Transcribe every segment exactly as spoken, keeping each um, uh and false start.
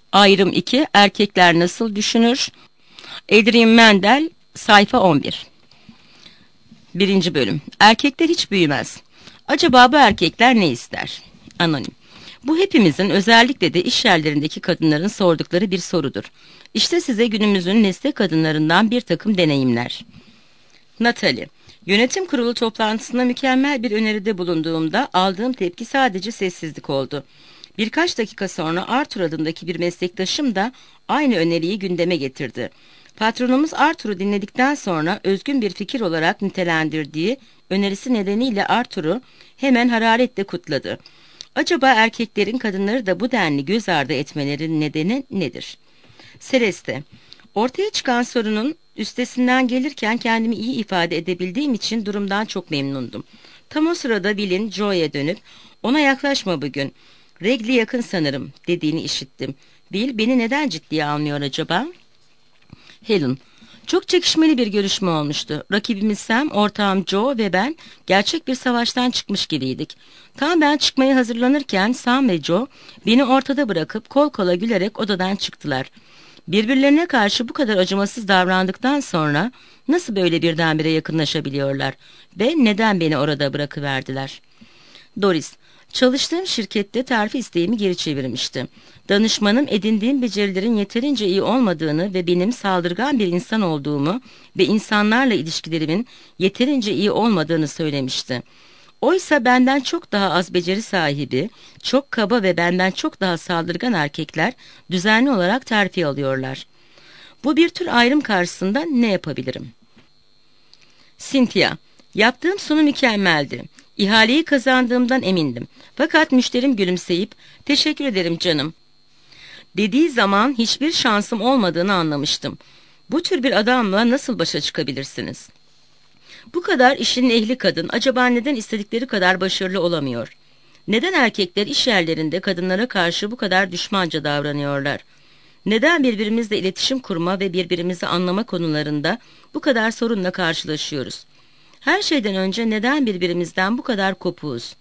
Ayrım iki. Erkekler nasıl düşünür? Adrian Mendel, sayfa on bir. Birinci bölüm. Erkekler hiç büyümez. Acaba bu erkekler ne ister? Anonim. Bu hepimizin, özellikle de iş yerlerindeki kadınların sordukları bir sorudur. İşte size günümüzün nesne kadınlarından bir takım deneyimler. Natalie. Yönetim kurulu toplantısında mükemmel bir öneride bulunduğumda aldığım tepki sadece sessizlik oldu. Birkaç dakika sonra Arthur adındaki bir meslektaşım da aynı öneriyi gündeme getirdi. Patronumuz Arthur'u dinledikten sonra özgün bir fikir olarak nitelendirdiği önerisi nedeniyle Arthur'u hemen hararetle kutladı. Acaba erkeklerin kadınları da bu denli göz ardı etmelerinin nedeni nedir? Celeste. Ortaya çıkan sorunun üstesinden gelirken kendimi iyi ifade edebildiğim için durumdan çok memnundum. Tam o sırada Bill'in Joe'ya dönüp "Ona yaklaşma bugün. Regli yakın sanırım," dediğini işittim. Bill beni neden ciddiye almıyor acaba? Helen. Çok çekişmeli bir görüşme olmuştu. Rakibimiz Sam, ortağım Joe ve ben gerçek bir savaştan çıkmış gibiydik. Tam ben çıkmaya hazırlanırken Sam ve Joe beni ortada bırakıp kol kola gülerek odadan çıktılar. Birbirlerine karşı bu kadar acımasız davrandıktan sonra nasıl böyle birdenbire yakınlaşabiliyorlar ve neden beni orada bırakıverdiler? Doris. Çalıştığım şirkette terfi isteğimi geri çevirmişti. Danışmanım edindiğim becerilerin yeterince iyi olmadığını ve benim saldırgan bir insan olduğumu ve insanlarla ilişkilerimin yeterince iyi olmadığını söylemişti. Oysa benden çok daha az beceri sahibi, çok kaba ve benden çok daha saldırgan erkekler düzenli olarak terfi alıyorlar. Bu bir tür ayrım karşısında ne yapabilirim? Cynthia. Yaptığım sunu mükemmeldi. İhaleyi kazandığımdan emindim. Fakat müşterim gülümseyip "Teşekkür ederim canım," dediği zaman hiçbir şansım olmadığını anlamıştım. Bu tür bir adamla nasıl başa çıkabilirsiniz? Bu kadar işin ehli kadın acaba neden istedikleri kadar başarılı olamıyor? Neden erkekler iş yerlerinde kadınlara karşı bu kadar düşmanca davranıyorlar? Neden birbirimizle iletişim kurma ve birbirimizi anlama konularında bu kadar sorunla karşılaşıyoruz? Her şeyden önce neden birbirimizden bu kadar kopuğuz?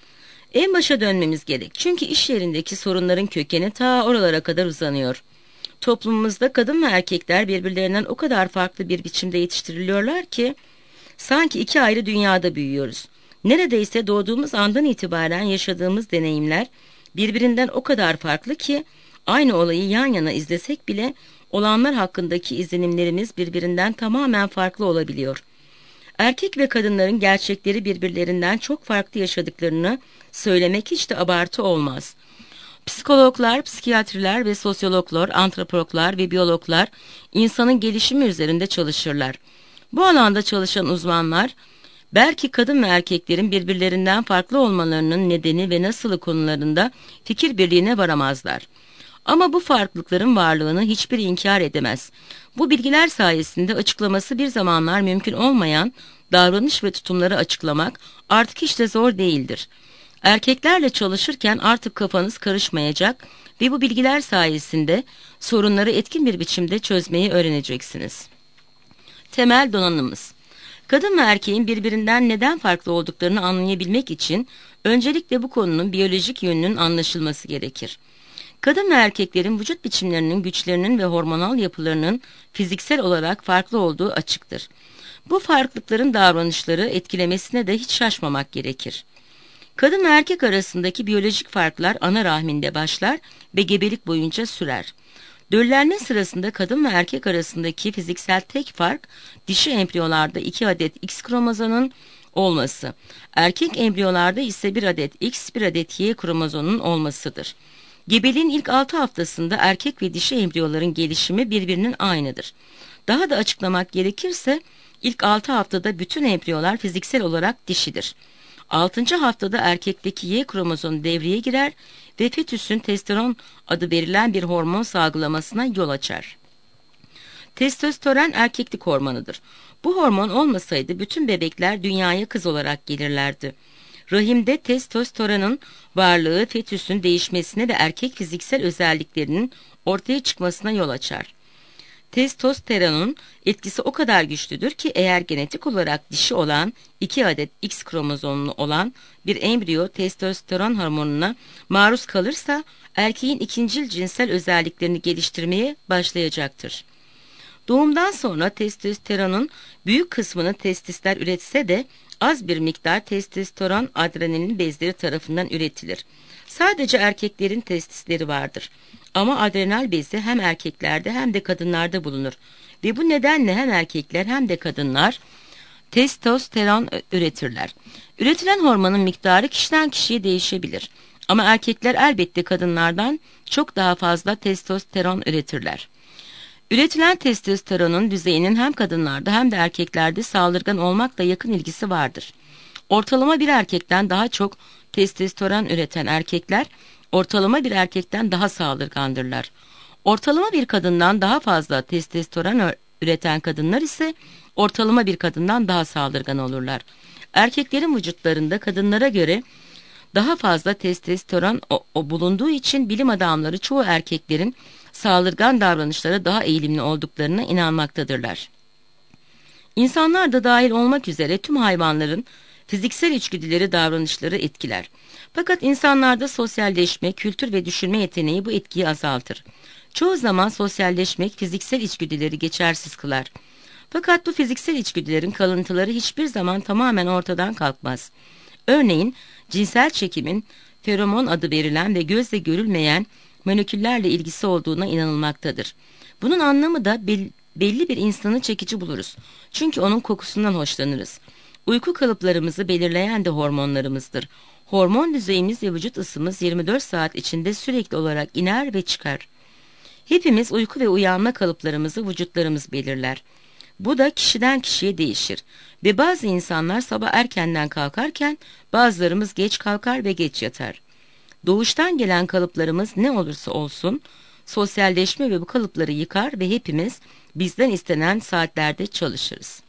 En başa dönmemiz gerek. Çünkü iş yerindeki sorunların kökeni ta oralara kadar uzanıyor. Toplumumuzda kadın ve erkekler birbirlerinden o kadar farklı bir biçimde yetiştiriliyorlar ki sanki iki ayrı dünyada büyüyoruz. Neredeyse doğduğumuz andan itibaren yaşadığımız deneyimler birbirinden o kadar farklı ki aynı olayı yan yana izlesek bile olanlar hakkındaki izlenimlerimiz birbirinden tamamen farklı olabiliyor. Erkek ve kadınların gerçekleri birbirlerinden çok farklı yaşadıklarını söylemek hiç de abartı olmaz. Psikologlar, psikiyatriler ve sosyologlar, antropologlar ve biyologlar insanın gelişimi üzerinde çalışırlar. Bu alanda çalışan uzmanlar belki kadın ve erkeklerin birbirlerinden farklı olmalarının nedeni ve nasılı konularında fikir birliğine varamazlar. Ama bu farklılıkların varlığını hiçbir inkar edemez. Bu bilgiler sayesinde açıklaması bir zamanlar mümkün olmayan davranış ve tutumları açıklamak artık hiç de zor değildir. Erkeklerle çalışırken artık kafanız karışmayacak ve bu bilgiler sayesinde sorunları etkin bir biçimde çözmeyi öğreneceksiniz. Temel donanımımız. Kadın ve erkeğin birbirinden neden farklı olduklarını anlayabilmek için öncelikle bu konunun biyolojik yönünün anlaşılması gerekir. Kadın ve erkeklerin vücut biçimlerinin, güçlerinin ve hormonal yapılarının fiziksel olarak farklı olduğu açıktır. Bu farklılıkların davranışları etkilemesine de hiç şaşmamak gerekir. Kadın ve erkek arasındaki biyolojik farklar ana rahminde başlar ve gebelik boyunca sürer. Döllenme sırasında kadın ve erkek arasındaki fiziksel tek fark dişi embriyolarda iki adet X kromozonun olması, erkek embriyolarda ise bir adet X, bir adet Y kromozonun olmasıdır. Gebeliğin ilk altı haftasında erkek ve dişi embriyoların gelişimi birbirinin aynıdır. Daha da açıklamak gerekirse ilk altı haftada bütün embriyolar fiziksel olarak dişidir. altıncı haftada erkekteki Y kromozonu devreye girer ve fetüsün testosteron adı verilen bir hormon salgılamasına yol açar. Testosteron erkeklik hormonudur. Bu hormon olmasaydı bütün bebekler dünyaya kız olarak gelirlerdi. Rahimde testosteronun varlığı fetüsün değişmesine ve erkek fiziksel özelliklerinin ortaya çıkmasına yol açar. Testosteronun etkisi o kadar güçlüdür ki eğer genetik olarak dişi olan iki adet X kromozomlu olan bir embriyo testosteron hormonuna maruz kalırsa erkeğin ikincil cinsel özelliklerini geliştirmeye başlayacaktır. Doğumdan sonra testosteronun büyük kısmını testisler üretse de az bir miktar testosteron adrenalin bezleri tarafından üretilir. Sadece erkeklerin testisleri vardır. Ama adrenal bezi hem erkeklerde hem de kadınlarda bulunur. Ve bu nedenle hem erkekler hem de kadınlar testosteron üretirler. Üretilen hormonun miktarı kişiden kişiye değişebilir. Ama erkekler elbette kadınlardan çok daha fazla testosteron üretirler. Üretilen testosteronun düzeyinin hem kadınlarda hem de erkeklerde saldırgan olmakla yakın ilgisi vardır. Ortalama bir erkekten daha çok testosteron üreten erkekler, ortalama bir erkekten daha saldırgandırlar. Ortalama bir kadından daha fazla testosteron üreten kadınlar ise ortalama bir kadından daha saldırgan olurlar. Erkeklerin vücutlarında kadınlara göre daha fazla testosteron o, o bulunduğu için bilim adamları çoğu erkeklerin saldırgan davranışlara daha eğilimli olduklarına inanmaktadırlar. İnsanlar da dahil olmak üzere tüm hayvanların fiziksel içgüdüleri davranışları etkiler. Fakat insanlarda sosyalleşme, kültür ve düşünme yeteneği bu etkiyi azaltır. Çoğu zaman sosyalleşmek fiziksel içgüdüleri geçersiz kılar. Fakat bu fiziksel içgüdülerin kalıntıları hiçbir zaman tamamen ortadan kalkmaz. Örneğin cinsel çekimin feromon adı verilen ve gözle görülmeyen moleküllerle ilgisi olduğuna inanılmaktadır. Bunun anlamı da belli bir insanı çekici buluruz. Çünkü onun kokusundan hoşlanırız. Uyku kalıplarımızı belirleyen de hormonlarımızdır. Hormon düzeyimiz ve vücut ısımız yirmi dört saat içinde sürekli olarak iner ve çıkar. Hepimiz uyku ve uyanma kalıplarımızı vücutlarımız belirler. Bu da kişiden kişiye değişir. Ve bazı insanlar sabah erkenden kalkarken bazılarımız geç kalkar ve geç yatar. Doğuştan gelen kalıplarımız ne olursa olsun sosyalleşme ve bu kalıpları yıkar ve hepimiz bizden istenen saatlerde çalışırız.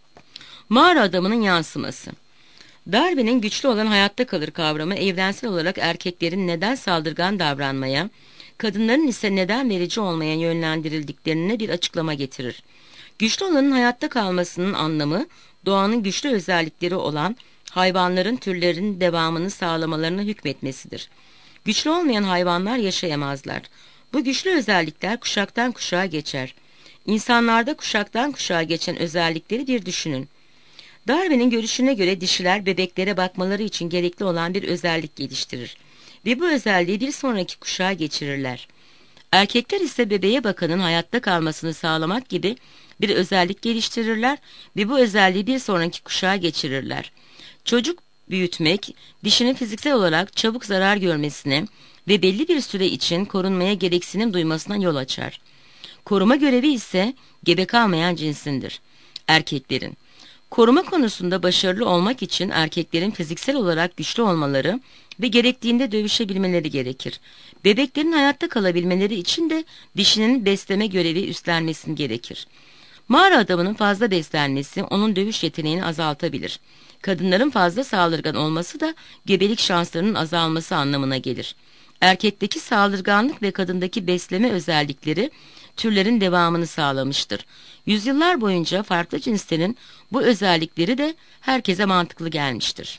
Mağara adamının yansıması. Darwin'in güçlü olan hayatta kalır kavramı evrensel olarak erkeklerin neden saldırgan davranmaya, kadınların ise neden verici olmaya yönlendirildiklerine bir açıklama getirir. Güçlü olanın hayatta kalmasının anlamı, doğanın güçlü özellikleri olan hayvanların türlerinin devamını sağlamalarına hükmetmesidir. Güçlü olmayan hayvanlar yaşayamazlar. Bu güçlü özellikler kuşaktan kuşağa geçer. İnsanlarda kuşaktan kuşağa geçen özellikleri bir düşünün. Darwin'in görüşüne göre dişiler bebeklere bakmaları için gerekli olan bir özellik geliştirir ve bu özelliği bir sonraki kuşağa geçirirler. Erkekler ise bebeğe bakanın hayatta kalmasını sağlamak gibi bir özellik geliştirirler ve bu özelliği bir sonraki kuşağa geçirirler. Çocuk büyütmek, dişinin fiziksel olarak çabuk zarar görmesine ve belli bir süre için korunmaya gereksinim duymasına yol açar. Koruma görevi ise gebe kalmayan cinsindir. Erkeklerin. Koruma konusunda başarılı olmak için erkeklerin fiziksel olarak güçlü olmaları ve gerektiğinde dövüşebilmeleri gerekir. Bebeklerin hayatta kalabilmeleri için de dişinin besleme görevi üstlenmesini gerekir. Mağara adamının fazla beslenmesi onun dövüş yeteneğini azaltabilir. Kadınların fazla saldırgan olması da gebelik şanslarının azalması anlamına gelir. Erkekteki saldırganlık ve kadındaki besleme özellikleri türlerin devamını sağlamıştır. Yüzyıllar boyunca farklı cinslerin bu özellikleri de herkese mantıklı gelmiştir.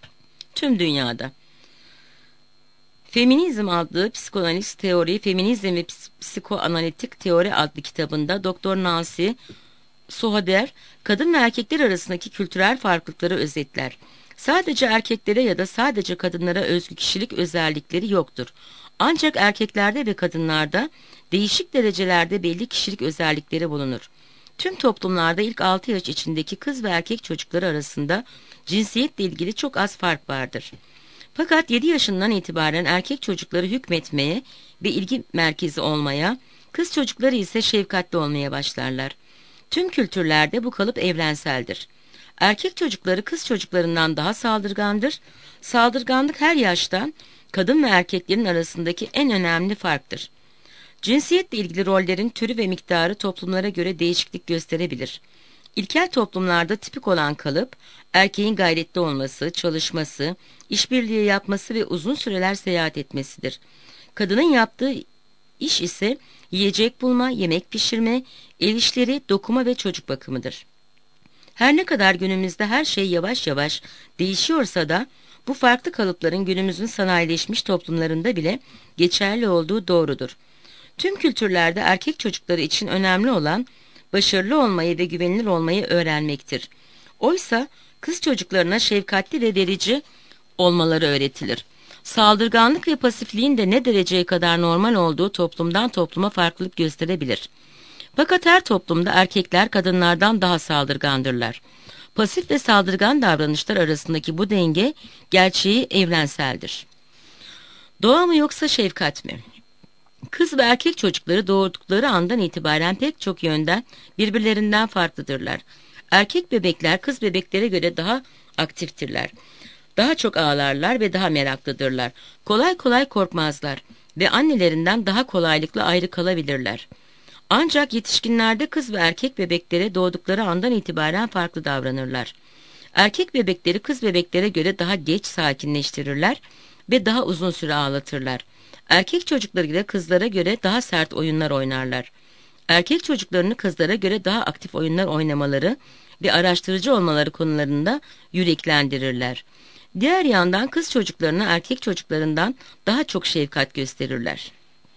Tüm dünyada. Feminizm adlı psikanaliz teori, Feminizm ve Psikoanalitik Teori adlı kitabında Doktor Nancy Sohader, kadın ve erkekler arasındaki kültürel farklılıkları özetler. Sadece erkeklere ya da sadece kadınlara özgü kişilik özellikleri yoktur. Ancak erkeklerde ve kadınlarda değişik derecelerde belli kişilik özellikleri bulunur. Tüm toplumlarda ilk altı yaş içindeki kız ve erkek çocukları arasında cinsiyetle ilgili çok az fark vardır. Fakat yedi yaşından itibaren erkek çocukları hükmetmeye ve ilgi merkezi olmaya, kız çocukları ise şefkatli olmaya başlarlar. Tüm kültürlerde bu kalıp evrenseldir. Erkek çocukları kız çocuklarından daha saldırgandır. Saldırganlık her yaştan kadın ve erkeklerin arasındaki en önemli farktır. Cinsiyetle ilgili rollerin türü ve miktarı toplumlara göre değişiklik gösterebilir. İlkel toplumlarda tipik olan kalıp, erkeğin gayretli olması, çalışması, işbirliği yapması ve uzun süreler seyahat etmesidir. Kadının yaptığı İş ise yiyecek bulma, yemek pişirme, el işleri, dokuma ve çocuk bakımıdır. Her ne kadar günümüzde her şey yavaş yavaş değişiyorsa da bu farklı kalıpların günümüzün sanayileşmiş toplumlarında bile geçerli olduğu doğrudur. Tüm kültürlerde erkek çocukları için önemli olan başarılı olmayı ve güvenilir olmayı öğrenmektir. Oysa kız çocuklarına şefkatli ve verici olmaları öğretilir. Saldırganlık ve pasifliğin de ne dereceye kadar normal olduğu toplumdan topluma farklılık gösterebilir. Fakat her toplumda erkekler kadınlardan daha saldırgandırlar. Pasif ve saldırgan davranışlar arasındaki bu denge gerçeği evrenseldir. Doğa mı yoksa şefkat mi? Kız ve erkek çocukları doğdukları andan itibaren pek çok yönden birbirlerinden farklıdırlar. Erkek bebekler kız bebeklere göre daha aktiftirler. Daha çok ağlarlar ve daha meraklıdırlar. Kolay kolay korkmazlar ve annelerinden daha kolaylıkla ayrı kalabilirler. Ancak yetişkinlerde kız ve erkek bebeklere doğdukları andan itibaren farklı davranırlar. Erkek bebekleri kız bebeklere göre daha geç sakinleştirirler ve daha uzun süre ağlatırlar. Erkek çocukları da kızlara göre daha sert oyunlar oynarlar. Erkek çocuklarını kızlara göre daha aktif oyunlar oynamaları ve araştırıcı olmaları konularında yüreklendirirler. Diğer yandan kız çocuklarına erkek çocuklarından daha çok şefkat gösterirler.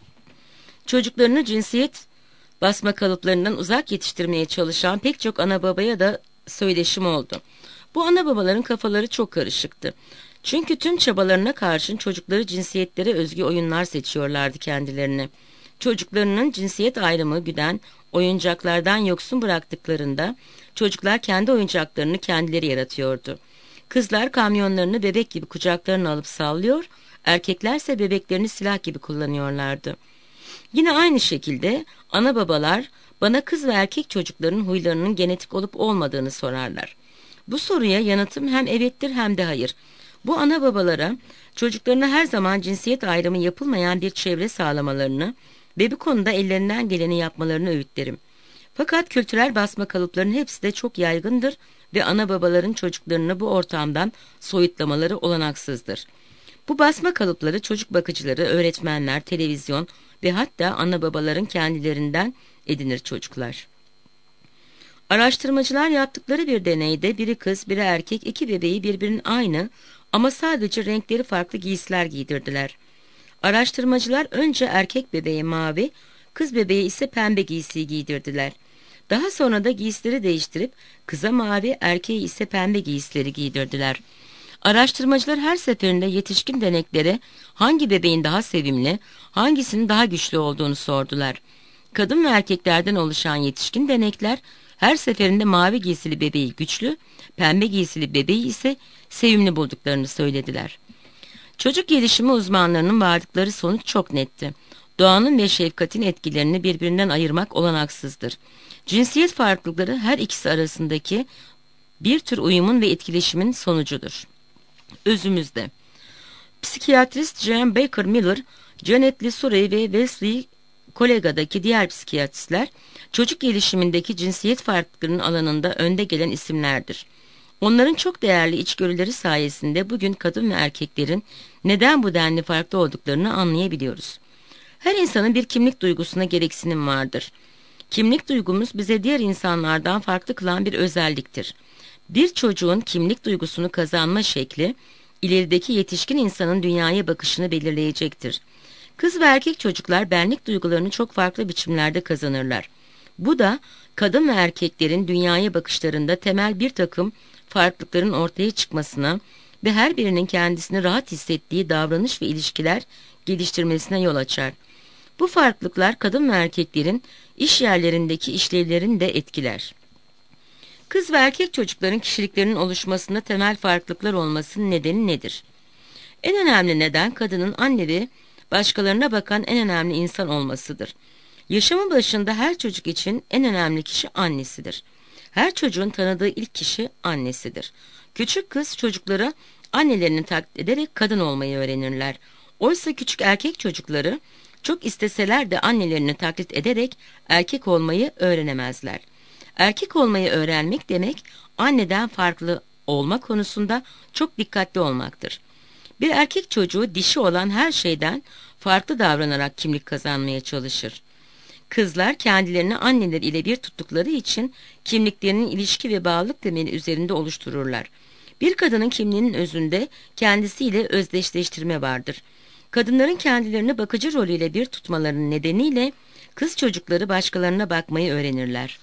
Çocuklarını cinsiyet basma kalıplarından uzak yetiştirmeye çalışan pek çok ana babaya da söyleşim oldu. Bu ana babaların kafaları çok karışıktı. Çünkü tüm çabalarına karşın çocukları cinsiyetlere özgü oyunlar seçiyorlardı kendilerine. Çocuklarının cinsiyet ayrımı güden oyuncaklardan yoksun bıraktıklarında çocuklar kendi oyuncaklarını kendileri yaratıyordu. Kızlar kamyonlarını bebek gibi kucaklarına alıp sallıyor, erkeklerse bebeklerini silah gibi kullanıyorlardı. Yine aynı şekilde ana babalar bana kız ve erkek çocukların huylarının genetik olup olmadığını sorarlar. Bu soruya yanıtım hem evettir hem de hayır. Bu ana babalara çocuklarına her zaman cinsiyet ayrımı yapılmayan bir çevre sağlamalarını ve bu konuda ellerinden geleni yapmalarını öğütlerim. Fakat kültürel basma kalıplarının hepsi de çok yaygındır ve ana babaların çocuklarını bu ortamdan soyutlamaları olanaksızdır. Bu basma kalıpları çocuk bakıcıları, öğretmenler, televizyon ve hatta ana babaların kendilerinden edinir çocuklar. Araştırmacılar yaptıkları bir deneyde biri kız, biri erkek, iki bebeği birbirinin aynı ama sadece renkleri farklı giysiler giydirdiler. Araştırmacılar önce erkek bebeğe mavi, kız bebeğe ise pembe giysiyi giydirdiler. Daha sonra da giysileri değiştirip kıza mavi, erkeğe ise pembe giysileri giydirdiler. Araştırmacılar her seferinde yetişkin deneklere hangi bebeğin daha sevimli, hangisinin daha güçlü olduğunu sordular. Kadın ve erkeklerden oluşan yetişkin denekler her seferinde mavi giysili bebeği güçlü, pembe giysili bebeği ise sevimli bulduklarını söylediler. Çocuk gelişimi uzmanlarının vardıkları sonuç çok netti. Doğanın ve şefkatin etkilerini birbirinden ayırmak olanaksızdır. Cinsiyet farklılıkları her ikisi arasındaki bir tür uyumun ve etkileşimin sonucudur. Özümüzde. Psikiyatrist Jean Baker Miller, Janet Lee Surrey ve Wesley Kolega'daki diğer psikiyatristler çocuk gelişimindeki cinsiyet farklılıklarının alanında önde gelen isimlerdir. Onların çok değerli içgörüleri sayesinde bugün kadın ve erkeklerin neden bu denli farklı olduklarını anlayabiliyoruz. Her insanın bir kimlik duygusuna gereksinim vardır. Kimlik duygumuz bize diğer insanlardan farklı kılan bir özelliktir. Bir çocuğun kimlik duygusunu kazanma şekli, ilerideki yetişkin insanın dünyaya bakışını belirleyecektir. Kız ve erkek çocuklar benlik duygularını çok farklı biçimlerde kazanırlar. Bu da kadın ve erkeklerin dünyaya bakışlarında temel bir takım farklılıkların ortaya çıkmasına ve her birinin kendisini rahat hissettiği davranış ve ilişkiler geliştirmesine yol açar. Bu farklılıklar kadın ve erkeklerin iş yerlerindeki işlevlerini de etkiler. Kız ve erkek çocukların kişiliklerinin oluşmasında temel farklılıklar olmasının nedeni nedir? En önemli neden kadının anne ve başkalarına bakan en önemli insan olmasıdır. Yaşamın başında her çocuk için en önemli kişi annesidir. Her çocuğun tanıdığı ilk kişi annesidir. Küçük kız çocukları annelerini taklit ederek kadın olmayı öğrenirler. Oysa küçük erkek çocukları çok isteseler de annelerini taklit ederek erkek olmayı öğrenemezler. Erkek olmayı öğrenmek demek anneden farklı olma konusunda çok dikkatli olmaktır. Bir erkek çocuğu dişi olan her şeyden farklı davranarak kimlik kazanmaya çalışır. Kızlar kendilerini anneler ile bir tuttukları için kimliklerinin ilişki ve bağlılık temeli üzerinde oluştururlar. Bir kadının kimliğinin özünde kendisiyle özdeşleştirme vardır. Kadınların kendilerini bakıcı rolüyle bir tutmalarının nedeniyle kız çocukları başkalarına bakmayı öğrenirler.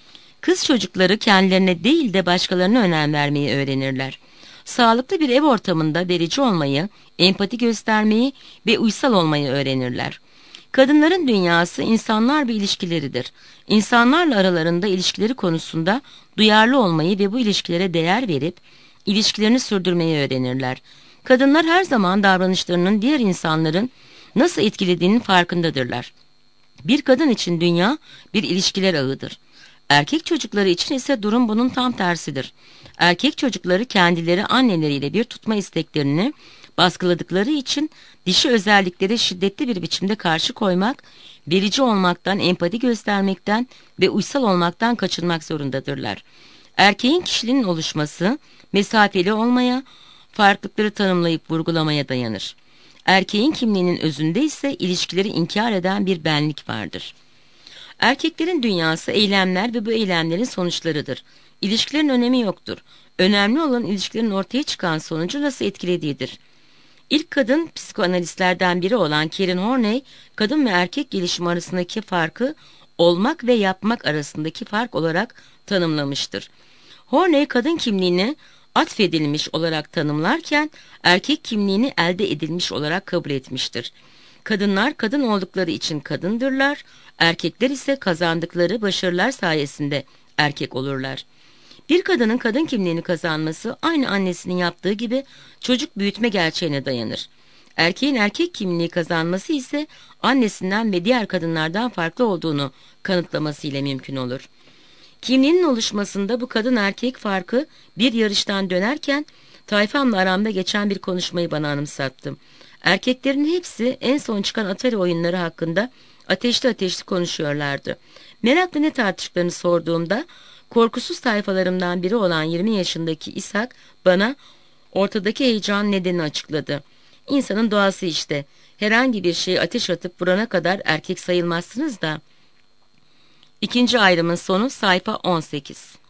Kız çocukları kendilerine değil de başkalarına önem vermeyi öğrenirler. Sağlıklı bir ev ortamında verici olmayı, empati göstermeyi ve uysal olmayı öğrenirler. Kadınların dünyası insanlar ve ilişkileridir. İnsanlarla aralarında ilişkileri konusunda duyarlı olmayı ve bu ilişkilere değer verip ilişkilerini sürdürmeyi öğrenirler. Kadınlar her zaman davranışlarının diğer insanların nasıl etkilediğinin farkındadırlar. Bir kadın için dünya bir ilişkiler ağıdır. Erkek çocukları için ise durum bunun tam tersidir. Erkek çocukları kendileri anneleriyle bir tutma isteklerini baskıladıkları için dişi özelliklere şiddetli bir biçimde karşı koymak, verici olmaktan, empati göstermekten ve uysal olmaktan kaçınmak zorundadırlar. Erkeğin kişiliğinin oluşması, mesafeli olmaya, farklılıkları tanımlayıp vurgulamaya dayanır. Erkeğin kimliğinin özünde ise ilişkileri inkar eden bir benlik vardır. Erkeklerin dünyası eylemler ve bu eylemlerin sonuçlarıdır. İlişkilerin önemi yoktur. Önemli olan ilişkilerin ortaya çıkan sonucu nasıl etkilediğidir. İlk kadın psikoanalistlerden biri olan Karen Horney, kadın ve erkek gelişimi arasındaki farkı olmak ve yapmak arasındaki fark olarak tanımlamıştır. Horney kadın kimliğini atfedilmiş olarak tanımlarken erkek kimliğini elde edilmiş olarak kabul etmiştir. Kadınlar kadın oldukları için kadındırlar, erkekler ise kazandıkları başarılar sayesinde erkek olurlar. Bir kadının kadın kimliğini kazanması aynı annesinin yaptığı gibi çocuk büyütme gerçeğine dayanır. Erkeğin erkek kimliği kazanması ise annesinden ve diğer kadınlardan farklı olduğunu kanıtlaması ile mümkün olur. Kimliğinin oluşmasında bu kadın erkek farkı bir yarıştan dönerken tayfamla aramda geçen bir konuşmayı bana anımsattı. Erkeklerin hepsi en son çıkan Atari oyunları hakkında ateşli ateşli konuşuyorlardı. Merakla ne tartıştıklarını sorduğumda korkusuz tayfalarımdan biri olan yirmi yaşındaki İshak bana ortadaki heyecan nedenini açıkladı. İnsanın doğası işte. Herhangi bir şeye ateş atıp vurana kadar erkek sayılmazsınız da. İkinci ayrımın sonu sayfa on sekiz.